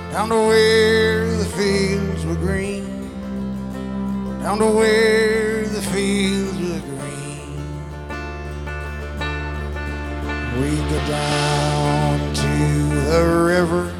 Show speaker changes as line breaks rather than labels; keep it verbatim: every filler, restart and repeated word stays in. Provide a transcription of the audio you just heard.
down to where the fields were green, down to where the fields were green. We go down to the river